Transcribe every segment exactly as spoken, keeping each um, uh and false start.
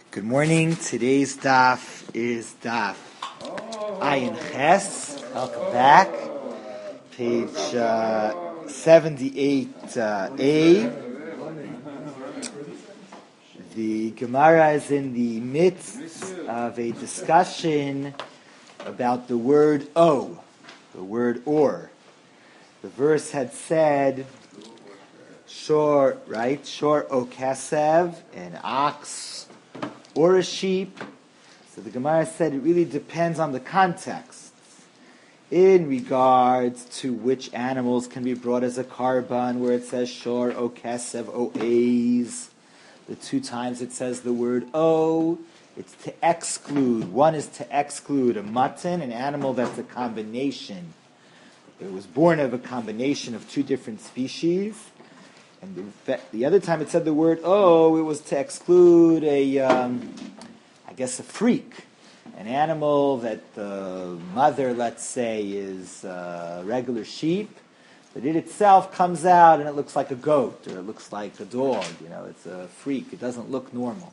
Good morning. Today's daf is daf Ayin Ches. Welcome back. Page uh, seventy-eight uh, A. The Gemara is in the midst of a discussion about the word O, the word or. The verse had said, shor, right? Shor o kasev, an ox, or a sheep. So the Gemara said it really depends on the context in regards to which animals can be brought as a karban, where it says shor o kesev o a's. The two times it says the word o, it's to exclude. One is to exclude a mutton, an animal that's a combination. It was born of a combination of two different species. And the, the other time it said the word "oh," it was to exclude a, um, I guess, a freak, an animal that the mother, let's say, is a regular sheep, but it itself comes out and it looks like a goat or it looks like a dog. You know, it's a freak. It doesn't look normal.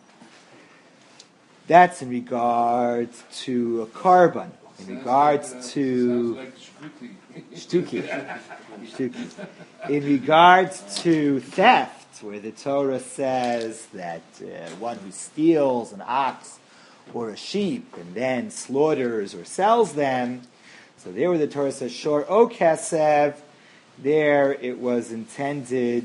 That's in regards to a karban. In regards like, uh, to like shtuki. Shtuki. In regards to theft, where the Torah says that uh, one who steals an ox or a sheep and then slaughters or sells them, so there where the Torah says shor o kasev, there it was intended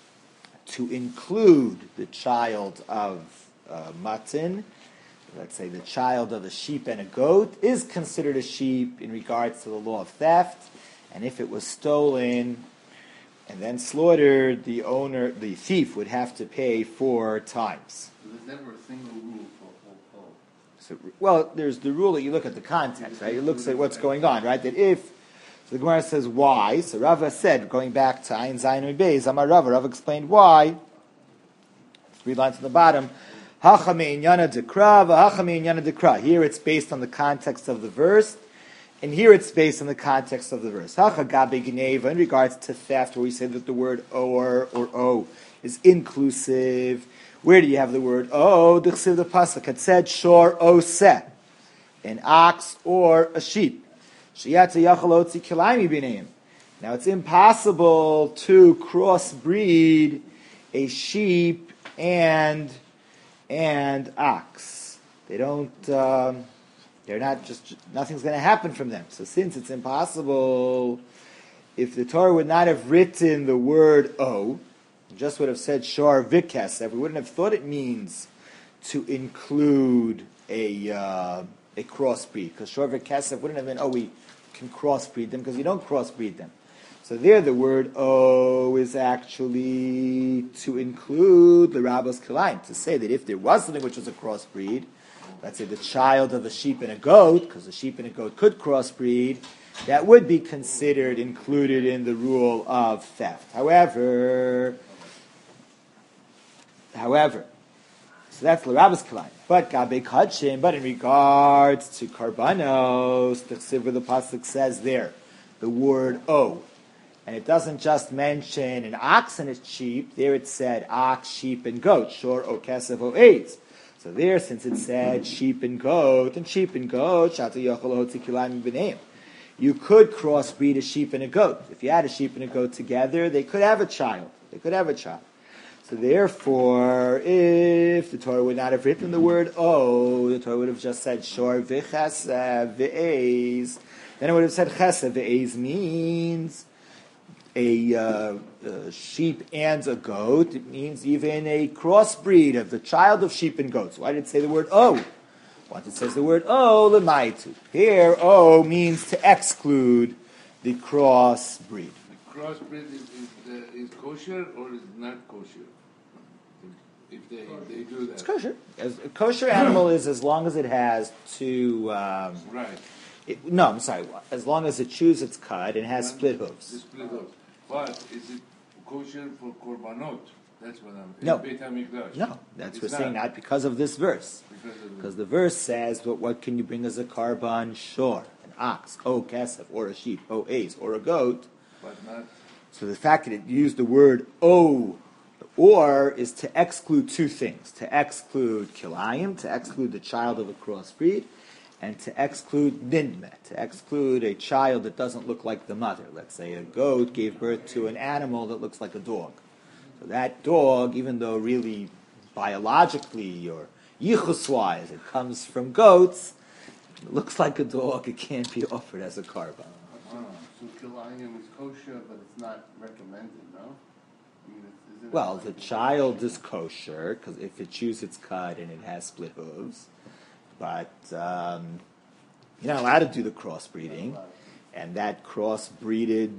to include the child of uh, mutton. Let's say the child of a sheep and a goat is considered a sheep in regards to the law of theft, and if it was stolen and then slaughtered, the owner, the thief, would have to pay four times. There's never a single rule for all. So, well, there's the rule that you look at the context, right? It looks at what's going on, right? That if, so the Gemara says why, so Rava said, going back to Ayin Zayin and Beis, Amar Rava, Rava explained why, three lines on the bottom, Hacha me'inyana dekra, v'hacha me'inyana dekra. Here it's based on the context of the verse, and here it's based on the context of the verse. Hacha gabe gneva, in regards to theft, where we say that the word or or o is inclusive. Where do you have the word o? D'chsiv the pasuk had said shor o se, an ox or a sheep. Sheyatza yachal otzi kilaymi b'neim. Now it's impossible to crossbreed a sheep and and ox. They don't, um, they're not just, nothing's going to happen from them. So since it's impossible, if the Torah would not have written the word O, just would have said shor v'kesef, we wouldn't have thought it means to include a uh, a crossbreed, because shor v'kesef wouldn't have been, oh, we can crossbreed them, because you don't crossbreed them. So there the word O is actually to include the Rabbos Kilayim, to say that if there was something which was a crossbreed, let's say the child of a sheep and a goat, because a sheep and a goat could crossbreed, that would be considered included in the rule of theft. However, however, so that's the Rabbos Kilayim. But Gabe Kachim, but in regards to Karbanos, the Chsiv, the pasuk says there, the word O. And it doesn't just mention an ox and a sheep. There it said ox, sheep, and goat. Shor o kesev o eitz. So there, since it said sheep and goat, and sheep and goat, shata yochel hotzi kilayim b'neim. You could crossbreed a sheep and a goat. If you had a sheep and a goat together, they could have a child. They could have a child. So therefore, if the Torah would not have written the word o, the Torah would have just said shor v'chesev v'eiz. Then it would have said chesev v'eiz means A, uh, a sheep and a goat. It means even a crossbreed of the child of sheep and goats. Why did it say the word O? Once it says the word O, lemaitu. Here, O means to exclude the crossbreed. The crossbreed is, is, uh, is kosher or is not kosher? If they, if they do that. It's kosher. As, a kosher animal is as long as it has two... Um, right. It, no, I'm sorry. As long as it chews its cud and has split hooves. The split hooves. But is it kosher for korbanot? That's what I'm. No. Beit HaMikdash. No, that's It's we're saying not. not because of this verse. Because of the- Because the verse says, but what can you bring as a karban? Shor, an ox, o kesef, or a sheep, o ace, or a goat. But not. So the fact that it used the word o or is to exclude two things: to exclude kilayim, to exclude the child of a crossbreed, and to exclude nidme, to exclude a child that doesn't look like the mother. Let's say a goat gave birth to an animal that looks like a dog. So that dog, even though really biologically or yichus-wise it comes from goats, it looks like a dog, it can't be offered as a karban. Oh, so kilayim is kosher, but it's not recommended, no? I mean, it's, isn't Well, it the like- child is kosher, because if it chews its cud and it has split hooves, but um, you're not allowed to do the crossbreeding, and that crossbreeded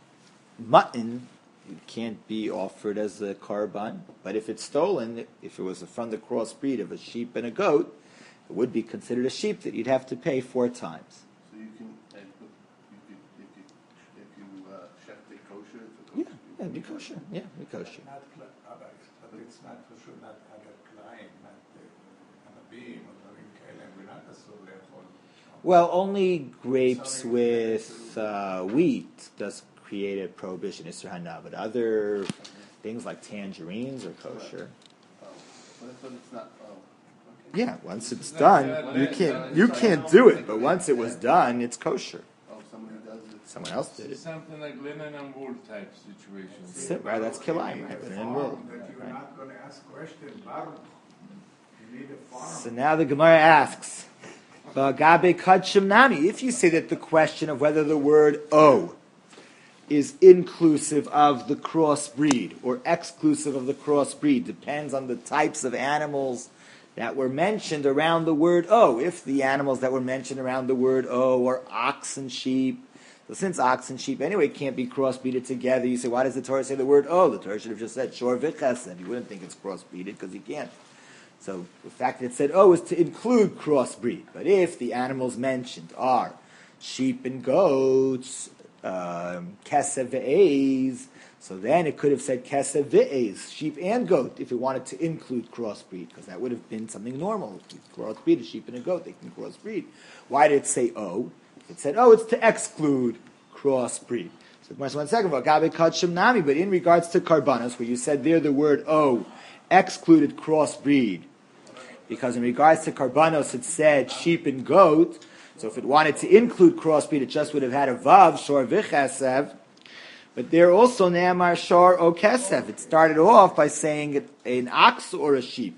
mutton it can't be offered as a karban. But if it's stolen, if it was from the crossbreed of a sheep and a goat, it would be considered a sheep that you'd have to pay four times. So you can, uh, you could, if you, if you uh, chef the kosher, it's a Yeah, kosher. yeah, be kosher. Yeah, be kosher. Not, cl- aber but it's not for sure not other klein, not the anabim or דברים כאלה, ורק אסור לאכול. Well, only grapes with uh, wheat does create a prohibition, Isser Hana, but other things like tangerines are kosher. Oh, but, but it's not, oh, okay. Yeah, once it's done, you can't you can't do it, but once it was done, it's kosher. Oh, somebody does it. Someone else did it. It's something like linen and wool type situation. That's it, right? That's kilayim, right? Linen and wool. That you're Right. not going to ask questions, Baruch. You need a farm. So now the Gemara asks, "Bagabe kadshim nami." If you say that the question of whether the word "o" is inclusive of the crossbreed or exclusive of the crossbreed depends on the types of animals that were mentioned around the word "o." If the animals that were mentioned around the word "o" are ox and sheep, so since ox and sheep anyway can't be crossbreeded together, you say, why does the Torah say the word "o"? The Torah should have just said "shor v'chesed." You wouldn't think it's crossbreeded because you can't. So the fact that it said "o" is to include crossbreed. But if the animals mentioned are sheep and goats, um, kesef ve'ez, so then it could have said kesef ve'ez, sheep and goat, if it wanted to include crossbreed, because that would have been something normal. If you crossbreed a sheep and a goat, they can crossbreed. Why did it say "o"? It said, "oh, it's to exclude crossbreed." So one second, Gabe kadshim nami. But in regards to karbanos, where you said there the word "o" excluded crossbreed, because in regards to karbanos it said sheep and goat. So if it wanted to include crossbreed, it just would have had a vav, shor v'chesev. But there also ne'amar shor o kesev. It started off by saying an ox or a sheep,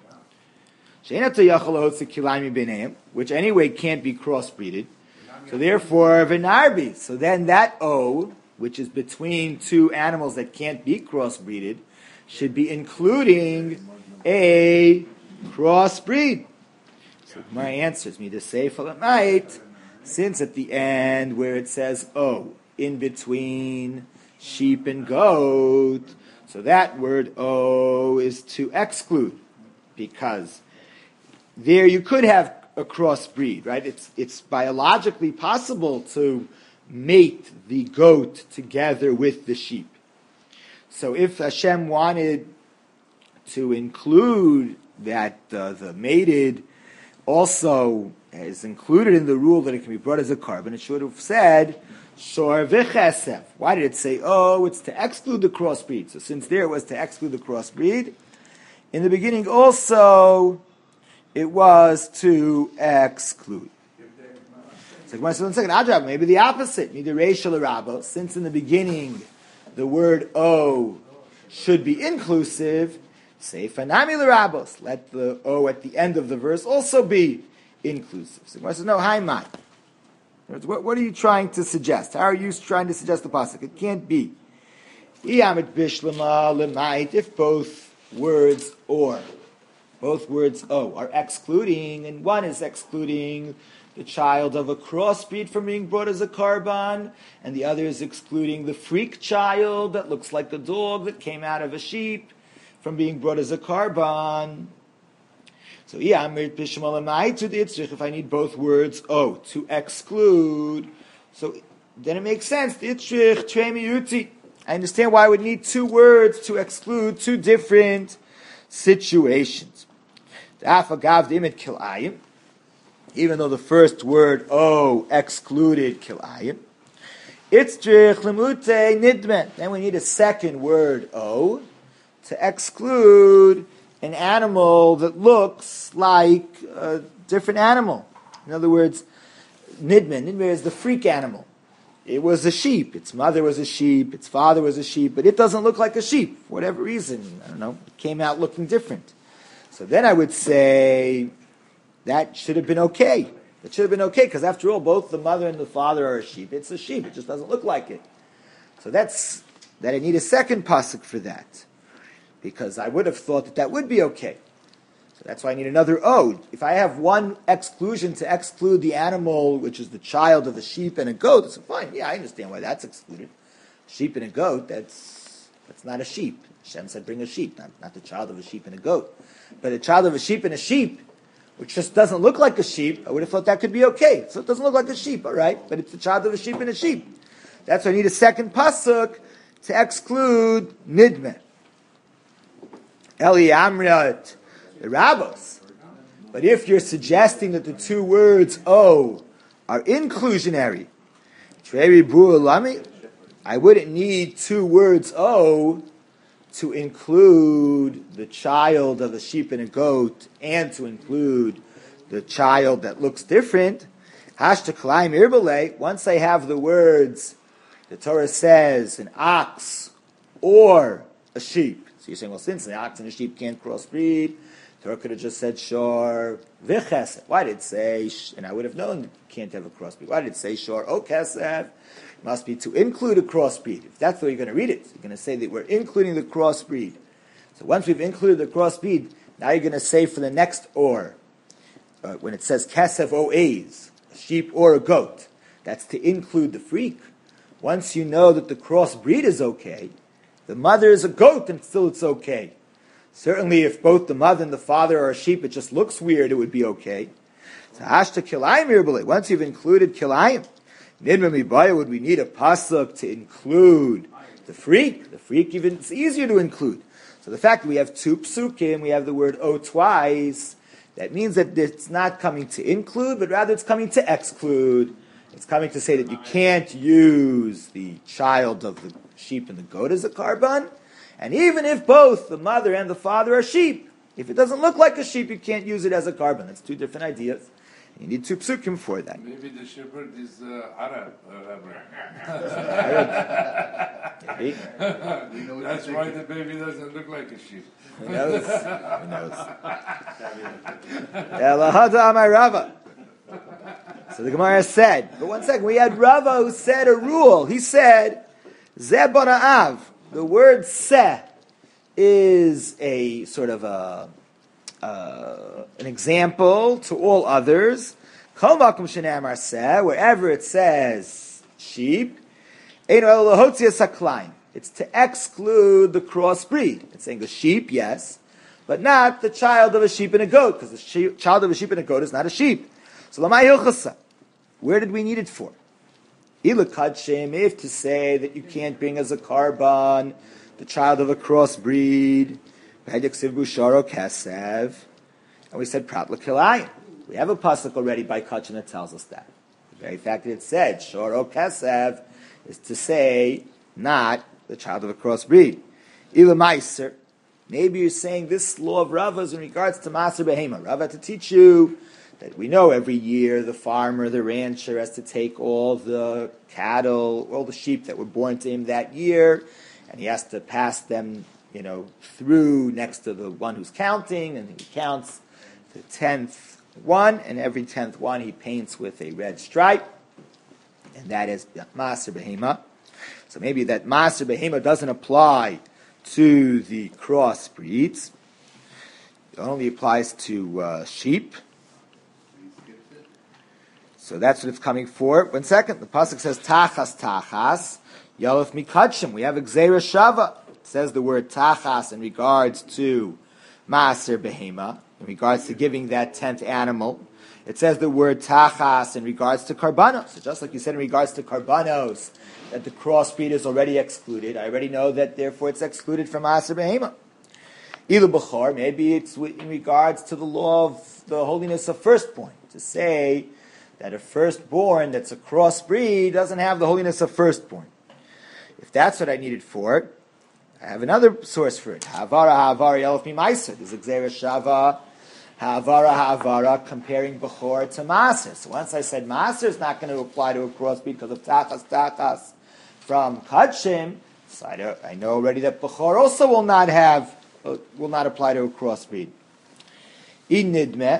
which anyway can't be crossbreeded. So therefore, v'narbi. So then that o, which is between two animals that can't be crossbreeded, should be including a crossbreed. So my answers me to say for the night, since at the end where it says "o" in between sheep and goat, so that word "o" is to exclude, because there you could have a crossbreed, right? It's it's biologically possible to mate the goat together with the sheep. So if Hashem wanted to include that uh, the mated also is included in the rule that it can be brought as a carbon, it should have said shor v'chesef. Why did it say, oh, it's to exclude the crossbreed? So since there it was to exclude the crossbreed, in the beginning also it was to exclude. So one second, Adrab, maybe the opposite. Since in the beginning the word "o" should be inclusive, say fanami l'rabos. Let the "o" at the end of the verse also be inclusive. So one says, no, hi man. What, what are you trying to suggest? How are you trying to suggest the pasuk? It can't be. If both words "or," both words "o" are excluding, and one is excluding the child of a crossbreed from being brought as a karban, and the other is excluding the freak child that looks like a dog that came out of a sheep from being brought as a karban. So, if I need both words "o" to exclude, so then it makes sense. I understand why I would need two words to exclude two different situations. Even though the first word "o" excluded kilayim, it's drich lemute nidmen. Then we need a second word "o" to exclude an animal that looks like a different animal. In other words, Nidman, Nidman is the freak animal. It was a sheep. Its mother was a sheep. Its father was a sheep. But it doesn't look like a sheep. For whatever reason, I don't know, it came out looking different. So then I would say that should have been okay. It should have been okay, because after all, both the mother and the father are a sheep. It's a sheep. It just doesn't look like it. So that's, that I need a second pasuk for that. Because I would have thought that that would be okay. So that's why I need another ode. If I have one exclusion to exclude the animal, which is the child of a sheep and a goat, it's fine. Yeah, I understand why that's excluded. Sheep and a goat, that's that's not a sheep. Hashem said bring a sheep, not, not the child of a sheep and a goat. But a child of a sheep and a sheep, which just doesn't look like a sheep, I would have thought that could be okay. So it doesn't look like a sheep, all right, but it's the child of a sheep and a sheep. That's why I need a second pasuk to exclude nidmeh. Eli Amrat, the rabbos. But if you're suggesting that the two words "o" are inclusionary, I wouldn't need two words "o" to include the child of a sheep and a goat, and to include the child that looks different. Once I have the words, the Torah says an ox or a sheep. So you're saying, well, since the ox and the sheep can't crossbreed, the Torah could have just said shor v'chesed. Why did it say, and I would have known you can't have a crossbreed. Why did it say shor o kesed? Must be to include a crossbreed. If that's the way you're going to read it, you're going to say that we're including the crossbreed. So once we've included the crossbreed, now you're going to say for the next or, uh, when it says kesef o a's, a sheep or a goat, that's to include the freak. Once you know that the crossbreed is okay, the mother is a goat and still it's okay. Certainly if both the mother and the father are a sheep, it just looks weird, it would be okay. So hashta kilayim irbale. Once you've included kilayim, nidma mibaya, would we need a pasuk to include the freak? The freak even, it's easier to include. So the fact that we have two psukim, we have the word o twice, that means that it's not coming to include, but rather it's coming to exclude. It's coming to say that you can't use the child of the sheep and the goat as a karban, and even if both the mother and the father are sheep, if it doesn't look like a sheep, you can't use it as a karban. That's two different ideas. You need two psukim for that. Maybe the shepherd is uh, Arab. Uh, Maybe. That's why the baby doesn't look like a sheep. Who knows? Who knows? Elahada amar Rava. So the Gemara said, but one second, we had Rava who said a rule. He said, Zeh bona'av. The word seh is a sort of a, uh, an example to all others. Kol makom shenamar seh, wherever it says sheep, eino elo lahotzias haklayim. It's to exclude the crossbreed. It's saying a sheep, yes, but not the child of a sheep and a goat, because the sheep, child of a sheep and a goat is not a sheep. So lamai hilchasa. Where did we need it for? Ilakadshim, if to say that you can't bring as a karban the child of a crossbreed, and we said prat l'kilayim. We have a pasuk already by Kachin that tells us that. The very fact that it said shoro kesev is to say not the child of a crossbreed. Ilamaiser, maybe you're saying this law of Rava is in regards to Maser Behema. Rava to teach you that we know every year the farmer, the rancher, has to take all the cattle, all the sheep that were born to him that year, and he has to pass them, you know, through next to the one who's counting, and he counts the tenth one, and every tenth one he paints with a red stripe, and that is Maser Behema. So maybe that Maser Behema doesn't apply to the crossbreeds. It only applies to uh, sheep. So that's what it's coming for. One second, the pasuk says tachas tachas yalef mikadshim. We have gzeira shava. It says the word tachas in regards to Maser Behema, in regards to giving that tenth animal. It says the word tachas in regards to karbanos. So just like you said in regards to karbanos, that the crossbreed is already excluded. I already know that therefore it's excluded from Maser Behema. Ilu b'chor, maybe it's in regards to the law of the holiness of firstborn, to say that a firstborn that's a crossbreed doesn't have the holiness of firstborn. If that's what I needed for it, I have another source for it. Havara Havara Yelef Mimaiser. There's a Gzera Shava. Havara Havara comparing Bechor to Maser. So once I said Maser is not going to apply to a crossbreed because of Tachas Tachas from Kachim, so I, don't, I know already that Bechor also will not have, will not apply to a crossbreed. In Nidme,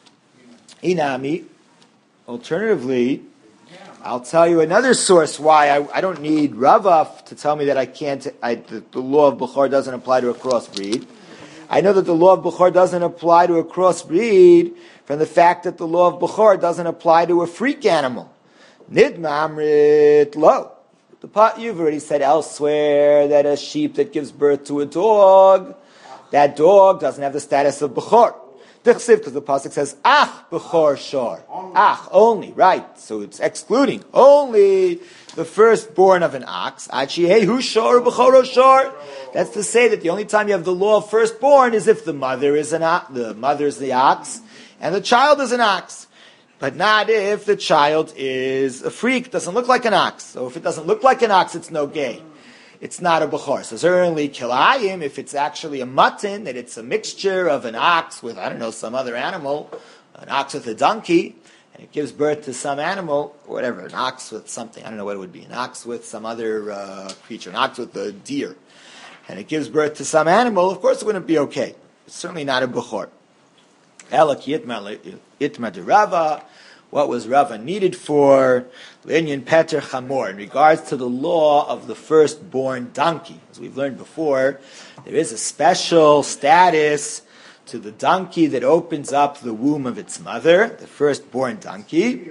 Inami, alternatively, I'll tell you another source why I, I don't need Rava to tell me that I can't, I, the, the law of Bechor doesn't apply to a crossbreed. I know that the law of Bechor doesn't apply to a crossbreed from the fact that the law of Bechor doesn't apply to a freak animal. Nidma Amrit Lo. The pot you've already said elsewhere that a sheep that gives birth to a dog, that dog doesn't have the status of Bechor. Because the pasuk says, Ach Bechor Shor. Ach, only, right. So it's excluding only the firstborn of an ox. Achihehu Shor Bechoro Shor. That's to say that the only time you have the law of firstborn is if the mother is an ox, the mother is the ox, and the child is an ox. But not if the child is a freak, doesn't look like an ox. So if it doesn't look like an ox, it's no gay. It's not a Bechor. So certainly Kilayim, if it's actually a mutton, that it's a mixture of an ox with, I don't know, some other animal, an ox with a donkey, and it gives birth to some animal, or whatever, an ox with something, I don't know what it would be, an ox with some other uh, creature, an ox with a deer, and it gives birth to some animal, of course it wouldn't be okay. It's certainly not a Bechor. Elak Yitma de Rava, what was Rava needed for? Linyan Peter Chamor. In regards to the law of the firstborn donkey, as we've learned before, there is a special status to the donkey that opens up the womb of its mother, the firstborn donkey.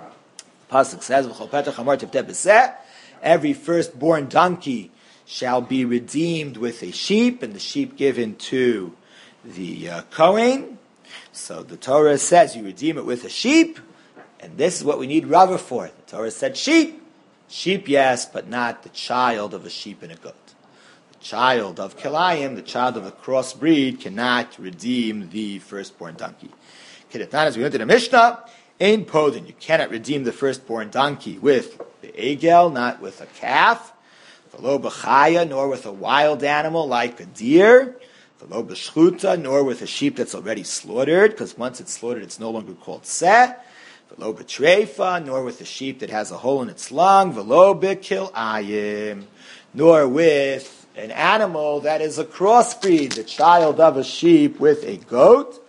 Pasuk says, "V'chol Peter Chamor tivteh b'seh." Every firstborn donkey shall be redeemed with a sheep, and the sheep given to the uh, Kohen. So the Torah says you redeem it with a sheep. And this is what we need Rava for. The Torah said sheep. Sheep, yes, but not the child of a sheep and a goat. The child of Kilayim, the child of a crossbreed, cannot redeem the firstborn donkey. Kedetan, as we went to the Mishnah, Ein Podin, you cannot redeem the firstborn donkey with the Egel, not with a calf, V'lo b'chaya, nor with a wild animal like a deer, V'lo b'shchuta, nor with a sheep that's already slaughtered, because once it's slaughtered, it's no longer called seh. V'lo b'treifa, nor with a sheep that has a hole in its lung. V'lo b'kilayim, nor with an animal that is a crossbreed, the child of a sheep with a goat.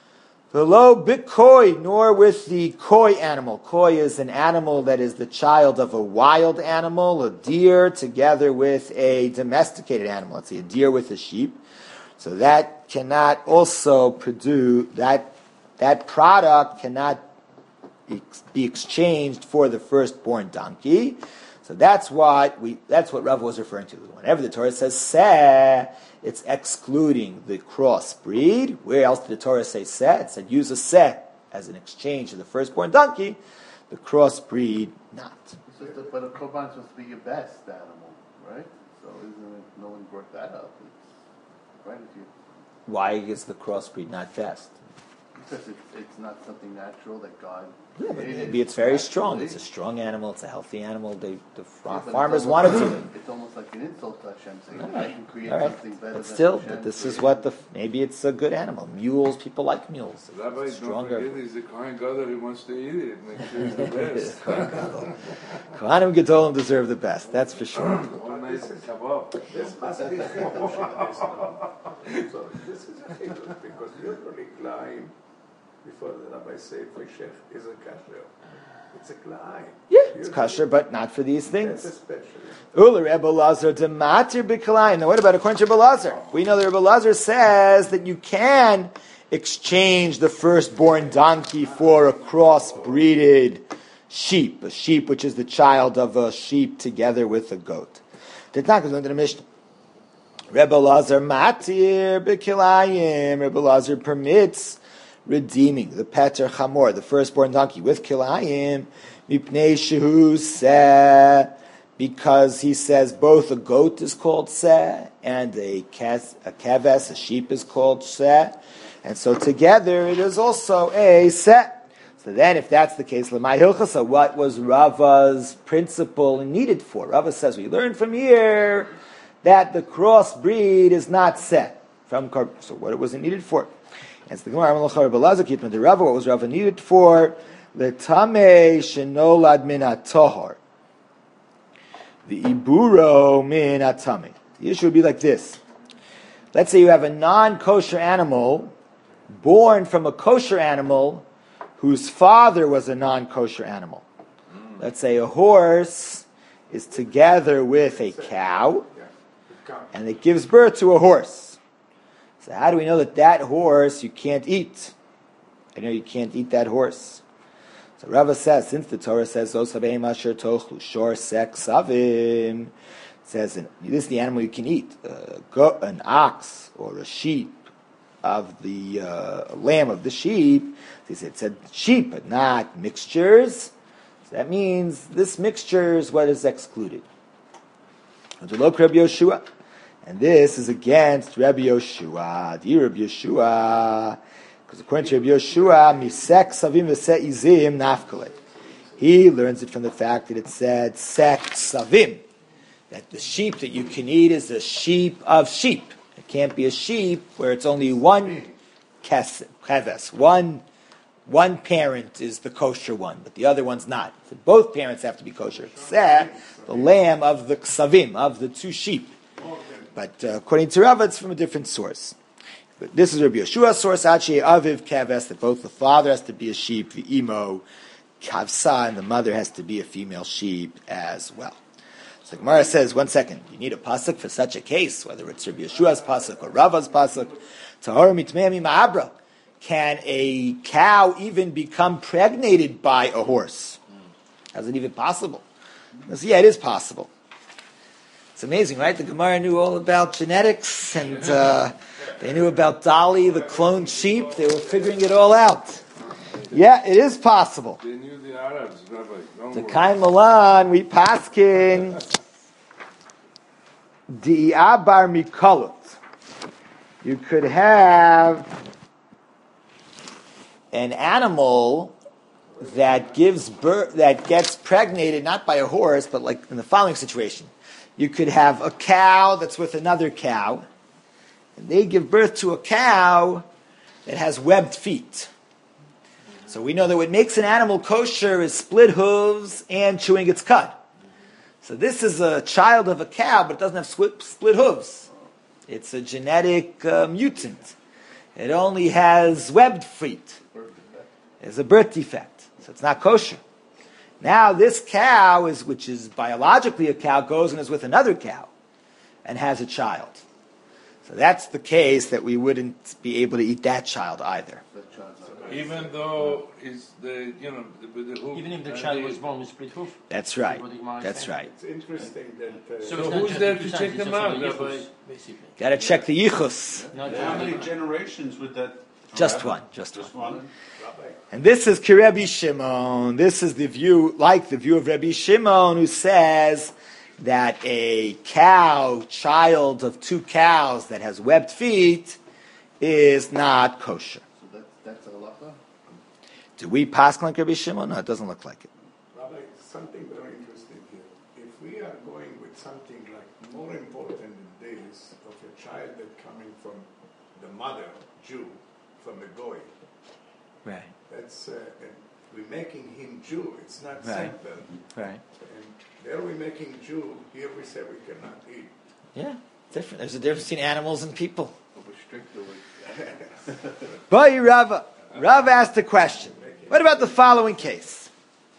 V'lo b'koi, nor with the koi animal. Koi is an animal that is the child of a wild animal, a deer, together with a domesticated animal. Let's say a deer with a sheep. So that cannot also produce, that, that product cannot be exchanged for the firstborn donkey. So that's what we that's what Rav was referring to. Whenever the Torah says seh, it's excluding the crossbreed. Where else did the Torah say seh? It said use a seh as an exchange of the firstborn donkey, the crossbreed not. It's just that, but a korban is supposed to be your best animal, right? So isn't it, no one brought that up. It's, right, if you, Why is the crossbreed not best? because it's, it's not something natural that God Yeah, but created. maybe it's very strong. Naturally. It's a strong animal. It's a healthy animal. They, the Yeah, fa- but farmers it's wanted almost to. like- It's almost like an insult to Hashem, saying, All I right. can create All right. something better But than still, Hashem but this is created. what the maybe it's a good animal. Mules, people like mules. Rabbi, don't Stronger. forget, he's a Kohen Gadol, he wants to eat it. Make sure it's the best. Kohanim Gedolim deserve the best. That's for sure. All nice kebab. This must be a So this is a chiddush because usually Klein, before the rabbi say Shech is a kasher. It's a Klein. Yeah, it's kosher, but not for these That's things. especially. Ula Rebbe Lazar dematir b'kalayim. Now, what about according to Rebbe Lazar? We know that Rebbe Lazar says that you can exchange the firstborn donkey for a crossbreeded sheep, a sheep which is the child of a sheep together with a goat. That's not going to the Mishnah. Rebbe Lazar matir b'kilayim. Rebbe Lazar permits redeeming the Peter Chamor, the firstborn donkey, with kilayim, mipnei shehu seh, because he says both a goat is called seh and a kes, a keves, a sheep is called seh, and so together it is also a seh. So then, if that's the case, l'may hilchasa, what was Rava's principle needed for? Rava says we learn from here that the crossbreed is not set from korban. So what it wasn't needed for? As the Gemara, what was Rava needed for? The tamei shenolad min atohar. The iburo min atame. The issue would be like this. Let's say you have a non-kosher animal born from a kosher animal whose father was a non-kosher animal. Let's say a horse is together with a cow, and it gives birth to a horse. So how do we know that that horse you can't eat? I know you can't eat that horse. So Rava says, since the Torah says, "Osabeim asher tochlu shor sek savim," it says, this is the animal you can eat, uh, go, an ox or a sheep of the uh, lamb of the sheep. It said sheep, but not mixtures. So that means this mixture is what is excluded. And this is against Rabbi Yoshua. Dear Rabbi Yoshua, because according to Rabbi Yoshua, misek savim v'seh izim nafkale. He learns it from the fact that it said sek savim, that the sheep that you can eat is a sheep of sheep. It can't be a sheep where it's only one keves, one one parent is the kosher one, but the other one's not. So both parents have to be kosher, except the lamb of the ksavim, of the two sheep. But uh, according to Rava, it's from a different source. But this is Rabbi Yeshua's source, Achi Aviv Keves, that both the father has to be a sheep, the imo kavsa, and the mother has to be a female sheep as well. So Gemara says, one second, you need a pasuk for such a case, whether it's Rabbi Yeshua's pasuk or Rava's pasuk. Tahor mitmeim ma'abra. Can a cow even become pregnated by a horse? How's it even possible? Because, yeah, it is possible. It's amazing, right? The Gemara knew all about genetics, and uh, they knew about Dolly, the cloned sheep. They were figuring it all out. Yeah, it is possible. They knew the Arabs, Rabbi. Don't The worry. Kain Milan, we paskin di'abar mikolut. You could have an animal that gives birth, that gets pregnated not by a horse, but like in the following situation. You could have a cow that's with another cow, and they give birth to a cow that has webbed feet. So we know that what makes an animal kosher is split hooves and chewing its cud. So this is a child of a cow, but it doesn't have split hooves. It's a genetic uh, mutant. It only has webbed feet. It's a birth defect, so it's not kosher. Now this cow, is, which is biologically a cow, goes and is with another cow and has a child. So that's the case that we wouldn't be able to eat that child either. Even though it's the, you know, the, the hoof. Even if the and child the- was born with split hoof. That's right. What the Gemara is That's saying. right. It's interesting that. Uh, So, So it's not who's just there the to Kisan, check it's them also out, the Rabbi? Yichus, basically. Got to check the yichus. Not How many just generations would that? Just happen? one, just Just one. one. And this is Kirebi Shimon. This is the view, like the view of Rabbi Shimon, who says that a cow, child of two cows that has webbed feet, is not kosher. So that's, that's a halacha? Do we pass like Rabbi Shimon? No, it doesn't look like it. Rabbi, something very interesting here. If we are going with something like more important in this of a child that coming from the mother, Jew, from a goy, Right, that's uh, and we're making him Jew. It's not Right. simple. right. And there we're making Jew. Here we say we cannot eat. Yeah, different. There's a difference between animals and people. We're strict with Boy, Rava. Rava asked a question. What about the following case?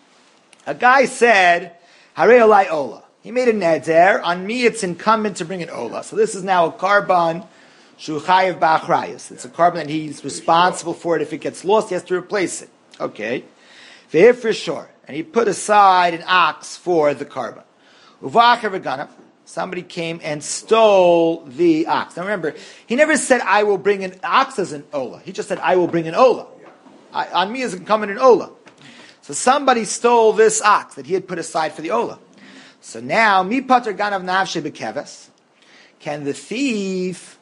A guy said, Harei olai ola. He made a neder. On me, it's incumbent to bring an ola. So this is now a carbon shuchayev ba'achrayus. It's a carbon that he's responsible for it. If it gets lost, he has to replace it. Okay. Ve'ir for sure. And he put aside an ox for the carbon. Uva'acher v'ganav. Somebody came and stole the ox. Now remember, he never said, I will bring an ox as an ola. He just said, I will bring an ola. I, on me is incumbent an ola. So somebody stole this ox that he had put aside for the ola. So now, mi pater ganav navshe bekeves. Can the thief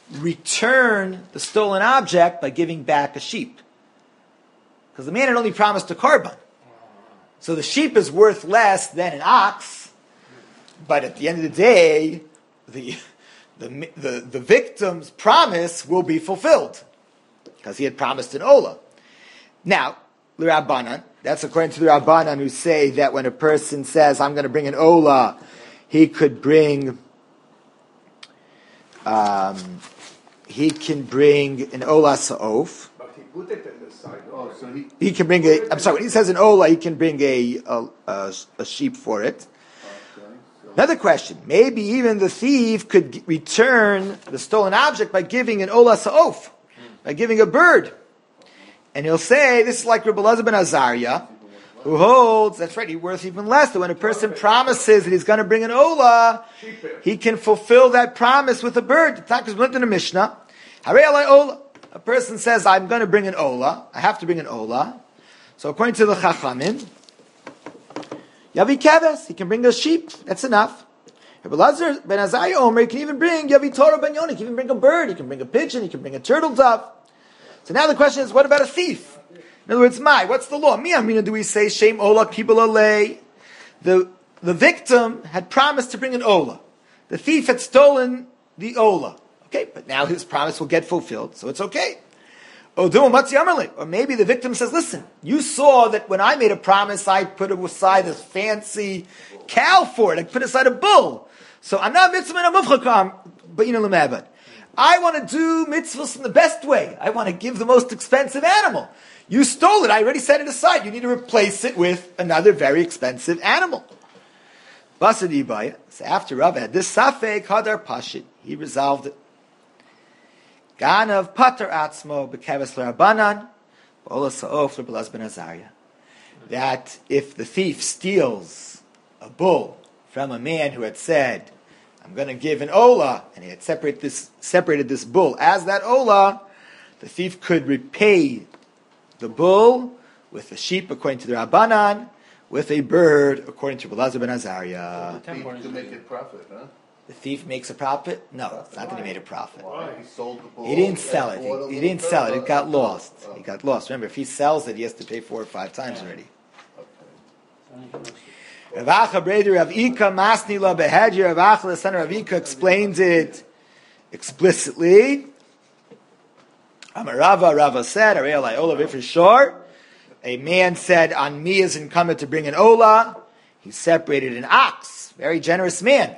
return the stolen object by giving back a sheep? Because the man had only promised a carbon. So the sheep is worth less than an ox. But at the end of the day, the, the, the, the victim's promise will be fulfilled. Because he had promised an Ola. Now, the Rabbanan, that's according to the Rabbanan who say that when a person says, I'm going to bring an Ola, he could bring, um, he can bring an Ola Sa'of. But he put it in the side. Oh, so he, He can bring a, I'm sorry, when he says an Ola, he can bring a, a, a, a sheep for it. okay, so Another question, maybe even the thief could g- return the stolen object by giving an Ola Sa'of, by giving a bird. And he'll say, this is like Rabbi Elazar ben Azariah, who holds, that's right, he's worth even less, that when a person promises that he's going to bring an Ola, he can fulfill that promise with a bird. It's not because we learned in the Mishnah. Harei alai Ola. A person says, I'm going to bring an Ola, I have to bring an Ola. So according to the Chachamim, Yavi Keves, he can bring a sheep, that's enough. Rabbi Elazar ben Azariah Omer, he can even bring Yavi Torah ben Yonah, he can even bring a bird, he can bring a pigeon, he can bring a turtle dove. So now the question is, what about a thief? In other words, my, what's the law? Mi amina, do we say, Shem Ola Kibul Alei? The, the victim had promised to bring an Ola. The thief had stolen the Ola. Okay, but now his promise will get fulfilled, so it's okay. Or maybe the victim says, listen, you saw that when I made a promise, I put aside this fancy cow for it. I put aside a bull. So I'm not mitzvah, but you know, I want to do mitzvahs in the best way. I want to give the most expensive animal. You stole it. I already set it aside. You need to replace it with another very expensive animal. So after Rav had this safek hadar pashit, he resolved it. Ganav pater atzmo bekeves l'Rabbanan, b'ola sa'of Rabbi Elazar ben Azariah. That if the thief steals a bull from a man who had said, I'm going to give an Ola, and he had separate this, separated this bull as that Ola, the thief could repay the bull with a sheep according to the Rabbanan, with a bird according to Rabbi Elazar ben Azariah. the thief to make it profit, huh? The thief makes a profit? No, it's not that he made a profit. Why? He sold the bull. He didn't sell it. and bought a He, he little didn't sell it. turtle. It got lost. Oh. It got lost. Remember, if he sells it, he has to pay four or five times already. Rav Acha Breder Rav Ika Masni La Behedya Rav Acha the son of Rav Ika explains it explicitly. Amarava Rava said, Arei Alai Ola for sure. A man said, on me is incumbent to bring an Ola. He separated an ox. Very generous man.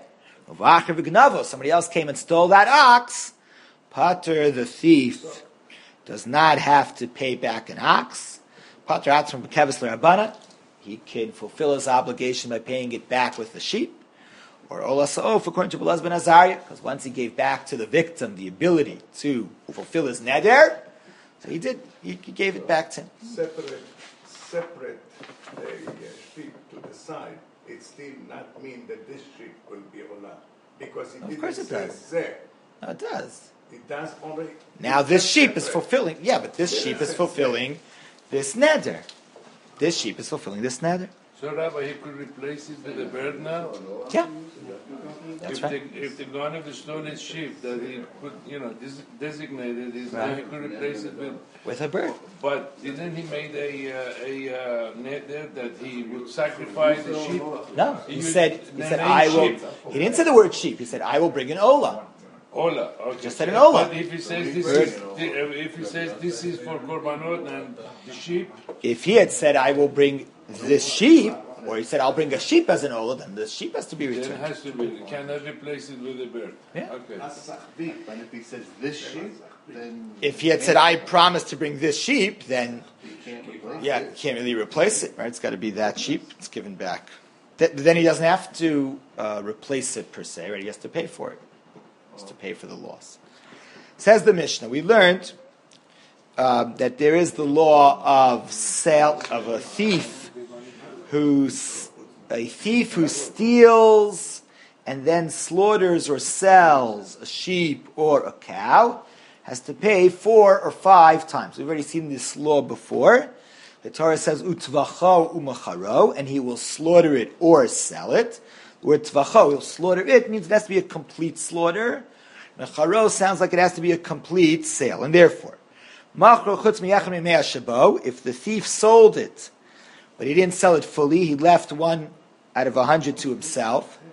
Somebody else came and stole that ox. Pater, the thief, does not have to pay back an ox. Pater Atzma B'Keves L'Rabbanan. He can fulfill his obligation by paying it back with the sheep. Or Ola Sa'of, according to Elazar ben Azariah, because once he gave back to the victim the ability to fulfill his neder, so he did, he, he gave it back to him. Separate, separate the uh, sheep to the side. It still not mean that this sheep will be Ola. Because it Of didn't course it say does. there. No, it does. It does already. Now it's this just sheep is separate. fulfilling, yeah, but this sheep is fulfilling this neder. This sheep is fulfilling this neder. So Rabbi, he could replace it with a bird now? Yeah, that's If right. the, if the God of the stolen sheep that he put, you know, des- designated is now he could replace it with, With a bird. but didn't he made a, uh, a, uh, net there that he would sacrifice the sheep? No, he You- said, he the said, name I will, sheep. he didn't say the word sheep, he said, I will bring an Ola. Ola, okay. Just said an Ola. But if he says this is, if he says this is for korbanot and the sheep, If he had said, I will bring this sheep, or he said, I'll bring a sheep as an Ola, then the sheep has to be then it returned. has to be, cannot replace it with a bird. Yeah. Okay. And if he says this sheep, then If he had said, I promise to bring this sheep, then, you can't replace yeah, it. you can't really replace it, right? It's got to be that sheep, it's given back. Th- then he doesn't have to uh, replace it per se, right? He has to pay for it. He has to pay for the loss. Says the Mishnah, we learned uh, that there is the law of sale of a thief who's a thief who steals and then slaughters or sells a sheep or a cow has to pay four or five times. We've already seen this law before. The Torah says utvacho umacharo, and he will slaughter it or sell it. The word tvacho, he'll slaughter it, means it has to be a complete slaughter. Mecharo sounds like it has to be a complete sale, and therefore, machro chutz miyachim mimei shabo, if the thief sold it, but he didn't sell it fully, he left one out of a hundred to himself.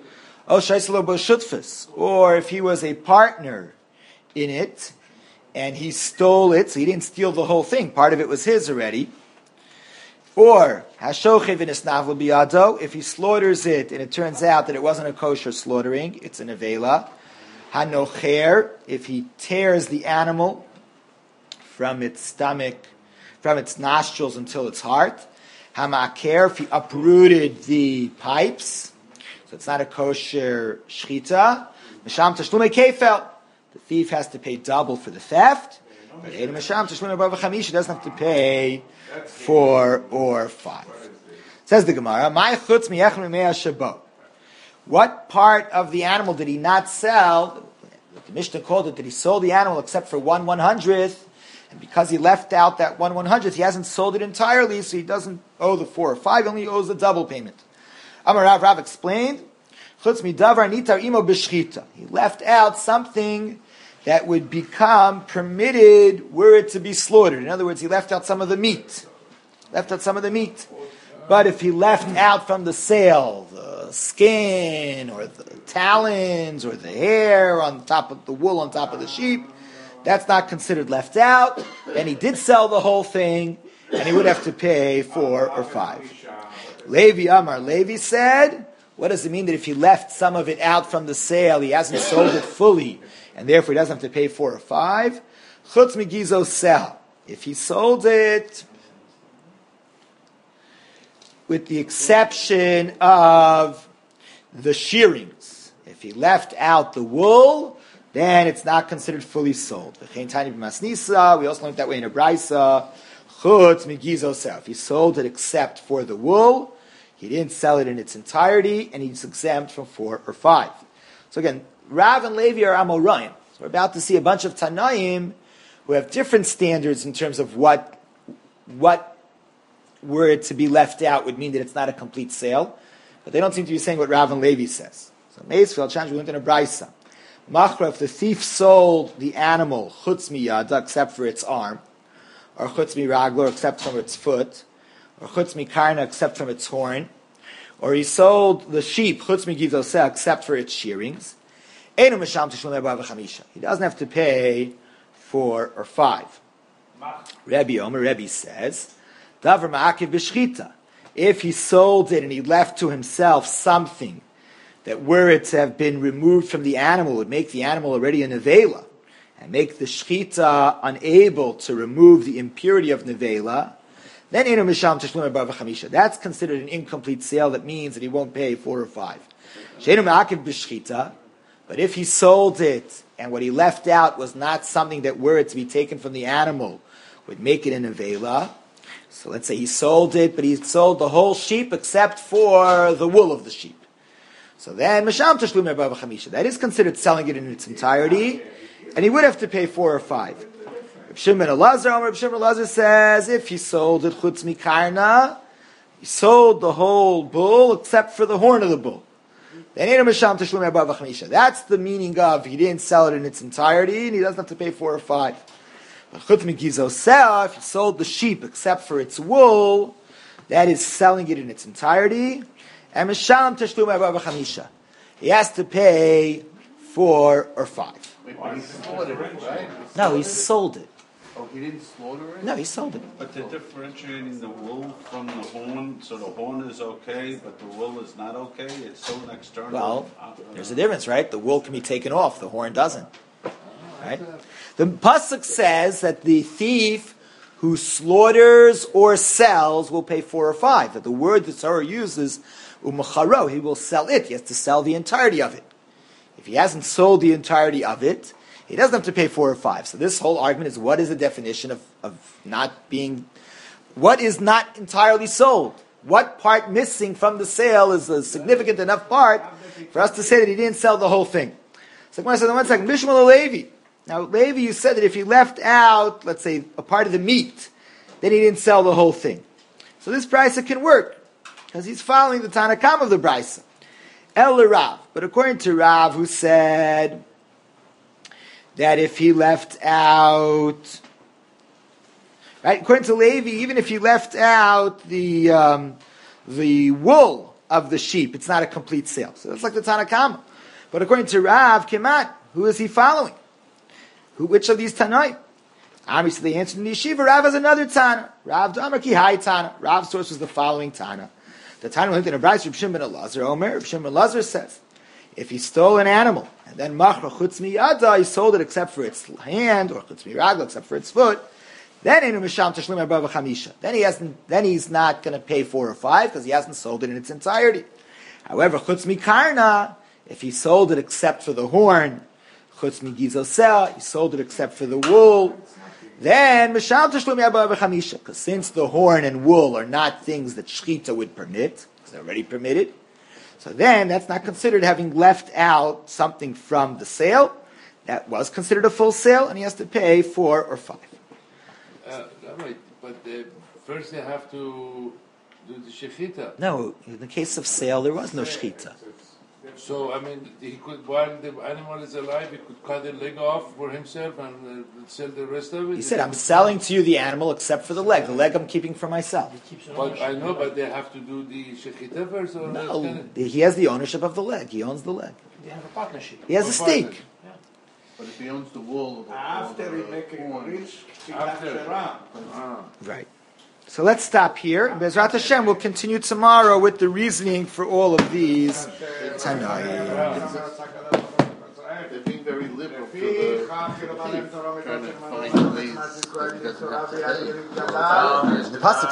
Oh, shaisalo b'shutfus, or if he was a partner in it, and he stole it, so he didn't steal the whole thing. Part of it was his already. Or hashochev v'nisnavlu biyado, if he slaughters it and it turns out that it wasn't a kosher slaughtering, it's an avela. Hanocher, if he tears the animal from its stomach, from its nostrils until its heart. Hamaker, if he uprooted the pipes, so it's not a kosher shchita. Misham tashlume kefel, the thief has to pay double for the theft. But Misham tashlume bava chamisha doesn't have to pay four or five. Says the Gemara, "My chutz miyechem mimei shabo." What part of the animal did he not sell? The Mishnah called it that he sold the animal except for one one hundredth, and because he left out that one one hundredth, he hasn't sold it entirely, so he doesn't owe the four or five; he only owes the double payment. Amar Rav, Rav explained, "Chutz midavar nitar imo b'shchita." He left out something that would become permitted were it to be slaughtered. In other words, he left out some of the meat. Left out some of the meat. But if he left out from the sale the skin or the talons or the hair on top of the wool on top of the sheep, that's not considered left out. Then he did sell the whole thing, and he would have to pay four or five. Levi Amar, Levi said, what does it mean that if he left some of it out from the sale, he hasn't sold it fully, and therefore he doesn't have to pay four or five? Chutz migizo sell. If he sold it, with the exception of the shearings, if he left out the wool, then it's not considered fully sold. We also learned that way in a brisa. Chutz migizo sell. If he sold it except for the wool, he didn't sell it in its entirety, and he's exempt from four or five. So again, Rav and Levi are Amoraim. So we're about to see a bunch of Tanaim who have different standards in terms of what what were it to be left out would mean that it's not a complete sale. But they don't seem to be saying what Rav and Levi says. So Meisfeld challenge, we went in a brisa. Machra, if the thief sold the animal chutz miyada, except for its arm, or chutz miraglo, except from its foot, or chutz mikarna, except from its horn, or he sold the sheep chutz migivoseh, except for its shearings, einu misham tishmon le'arba v'chamisha. He doesn't have to pay four or five. Rebbe Omer, Rebbe says, davar ma'akiv b'shchita. If he sold it and he left to himself something that were it to have been removed from the animal would make the animal already a nevela, and make the shchita unable to remove the impurity of nevela, then inu misham tishlume bar v'chamisha. That's considered an incomplete sale. That means that he won't pay four or five. Sheinu ma'akiv b'shchita. But if he sold it and what he left out was not something that were it to be taken from the animal would make it a nevela. So let's say he sold it, but he sold the whole sheep except for the wool of the sheep. So then, Misham Tashlume Bar V'chamisha. That is considered selling it in its entirety, and he would have to pay four or five. Reb Shimon Elazar, Reb Shimon Elazar says, if he sold it chutz mikarna, he sold the whole bull except for the horn of the bull. Then Eno Misham Tashlume Bar V'chamisha. That's the meaning of he didn't sell it in its entirety, and he doesn't have to pay four or five. But chutz migizo seh, if he sold the sheep except for its wool, that is selling it in its entirety. And Misham Tashlum Bar V'chamisha. He has to pay four or five. Wait, but he slaughtered it, right? He No, he slaughtered it? sold it. Oh, he didn't slaughter it? No, he sold it. But they're differentiating the wool from the horn, so the horn is okay, but the wool is not okay? It's so external. Well, there's a difference, right? The wool can be taken off, the horn doesn't. Right? The pasuk says that the thief who slaughters or sells will pay four or five. That the word that Torah uses, umacharo, he will sell it. He has to sell the entirety of it. If he hasn't sold the entirety of it, he doesn't have to pay four or five. So this whole argument is, what is the definition of, of not being, what is not entirely sold? What part missing from the sale is a significant enough part for us to say that he didn't sell the whole thing? So I said, one second, Mishmal Levi. Now, Levi, you said that if he left out, let's say, a part of the meat, then he didn't sell the whole thing. So this brisa can work, because he's following the Tanakam of the brisa. El Rav. But according to Rav, who said that if he left out, right, according to Levi, even if he left out the um, the wool of the sheep. It's not a complete sale. So that's like the Tanakama. But according to Rav Kemat, who is he following? Who? Which of these Tanai? Obviously, the answer in the yeshiva, Rav has another Tana. Rav Damar Ki Hai Tana. Rav's source was the following Tana. The Tana went in a Bryce, Reb Shimon ben Elazar. Omer, Reb Shimon ben Elazar says, if he stole an animal, and then Machra Chutz Miyada, he sold it except for its hand, or Chutz Miragla, except for its foot, then Enu Misham Tashlim Arba V'Chamisha. Then he hasn't. Then he's not going to pay four or five because he hasn't sold it in its entirety. However, Chutz Mikarna, if he sold it except for the horn, Chutz Migizoseh, he sold it except for the wool, then Misham Tashlim Arba V'Chamisha. Because since the horn and wool are not things that Shechita would permit, because they're already permitted, so then that's not considered having left out something from the sale. That was considered a full sale, and he has to pay four or five. Uh, right, but uh, first they have to do the shechita. No, in the case of sale, there was no shechita. So I mean, he could, while the animal is alive, he could cut the leg off for himself and uh, sell the rest of it. He said, "I'm selling to you the animal except for the leg. The leg I'm keeping for myself." But I know, but they have to do the shechita first, or No, gonna... he has the ownership of the leg. He owns the leg. They have a partnership. He has a stake. But if he owns the wool, or After the he make a horn, rich, he After. has around. Ah. Right. So let's stop here. And Bezrat Hashem, we'll continue tomorrow with the reasoning for all of these Tanaim. they're being very liberal to the thief, trying to find ways that he doesn't have to pay. The pasuk